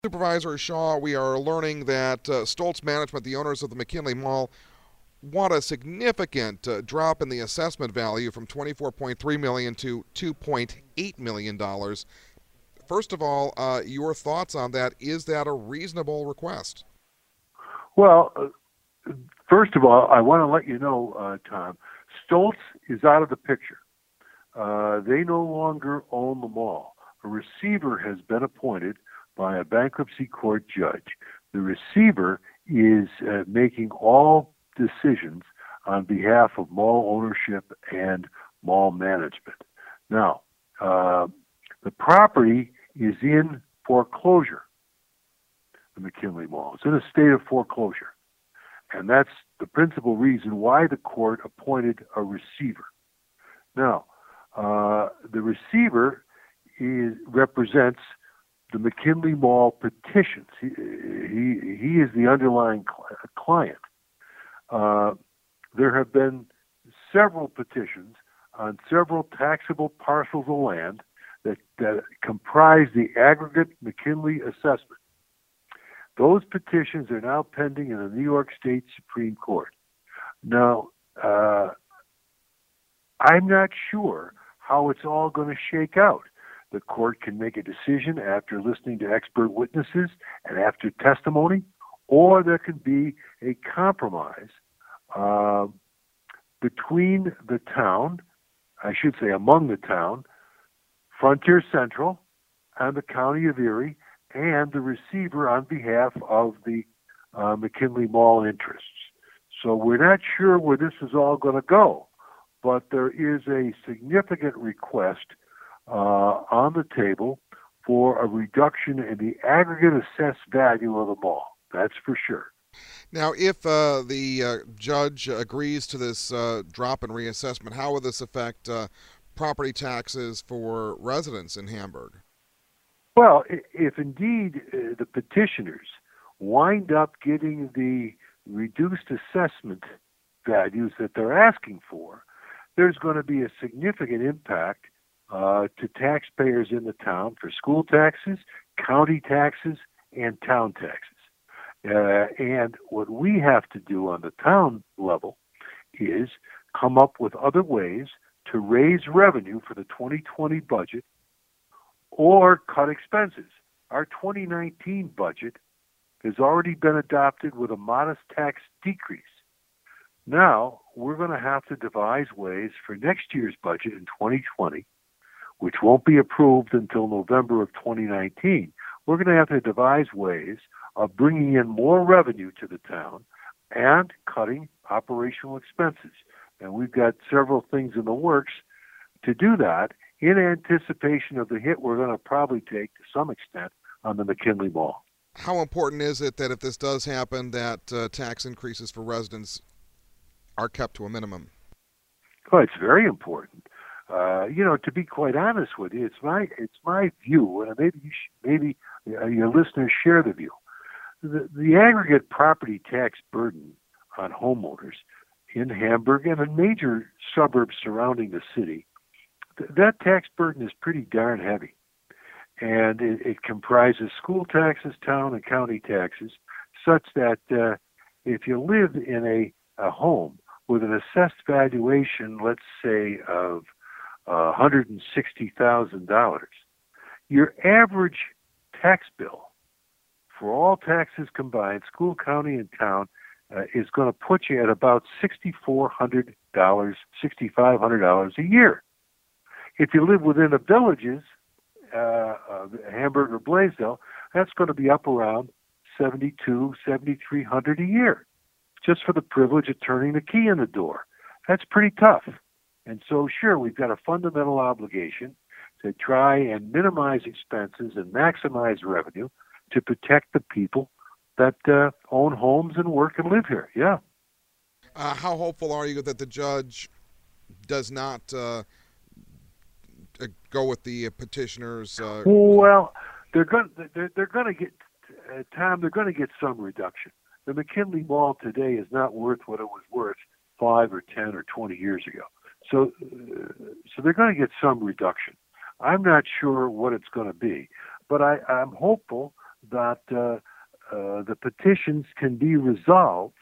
Supervisor Shaw, we are learning that Stoltz Management, the owners of the McKinley Mall, want a significant drop in the assessment value from 24.3 million to 2.8 million dollars. First of all, your thoughts on that? Is that a reasonable request? Well, first of all, I want to let you know, Tom, Stoltz is out of the picture. They no longer own the mall. A receiver has been appointed by a bankruptcy court judge. The receiver is making all decisions on behalf of mall ownership and mall management. Now, the property is in foreclosure, the McKinley Mall. It's in a state of foreclosure. And that's the principal reason why the court appointed a receiver. Now, the receiver represents the McKinley Mall petitions. He is the underlying client. There have been several petitions on several taxable parcels of land that comprise the aggregate McKinley assessment. Those petitions are now pending in the New York State Supreme Court. Now, I'm not sure how it's all going to shake out. The court can make a decision after listening to expert witnesses and after testimony, or there can be a compromise between the town, I should say among the town, Frontier Central, and the County of Erie, and the receiver on behalf of the McKinley Mall interests. So we're not sure where this is all going to go, but there is a significant request on the table for a reduction in the aggregate assessed value of the mall. That's for sure. Now, if the judge agrees to this drop in reassessment, how will this affect property taxes for residents in Hamburg? Well, if indeed the petitioners wind up getting the reduced assessment values that they're asking for, there's going to be a significant impact to taxpayers in the town for school taxes, county taxes, and town taxes. And what we have to do on the town level is come up with other ways to raise revenue for the 2020 budget or cut expenses. Our 2019 budget has already been adopted with a modest tax decrease. Now, we're going to have to devise ways for next year's budget in 2020, which won't be approved until November of 2019. We're going to have to devise ways of bringing in more revenue to the town and cutting operational expenses. And we've got several things in the works to do that in anticipation of the hit we're going to probably take to some extent on the McKinley Mall. How important is it that if this does happen, that tax increases for residents are kept to a minimum? Well, it's very important. To be quite honest with you, it's my view, and maybe your listeners share the view. The aggregate property tax burden on homeowners in Hamburg and in major suburbs surrounding the city, that tax burden is pretty darn heavy. And it comprises school taxes, town and county taxes, such that if you live in a home with an assessed valuation, let's say, of $160,000, your average tax bill for all taxes combined, school, county, and town, is going to put you at about $6,400, $6,500 a year. If you live within the villages, Hamburg or Blaisdell, that's going to be up around $7,200, $7,300 a year, just for the privilege of turning the key in the door. That's pretty tough. And so, sure, we've got a fundamental obligation to try and minimize expenses and maximize revenue to protect the people that own homes and work and live here. Yeah. How hopeful are you that the judge does not go with the petitioners? Well, they're going to get Tom. They're going to get some reduction. The McKinley Mall today is not worth what it was worth 5 or 10 or 20 years ago. So they're going to get some reduction. I'm not sure what it's going to be, but I'm hopeful that the petitions can be resolved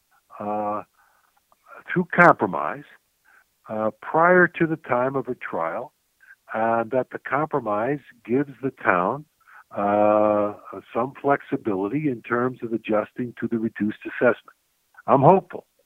through compromise prior to the time of a trial, and that the compromise gives the town some flexibility in terms of adjusting to the reduced assessment. I'm hopeful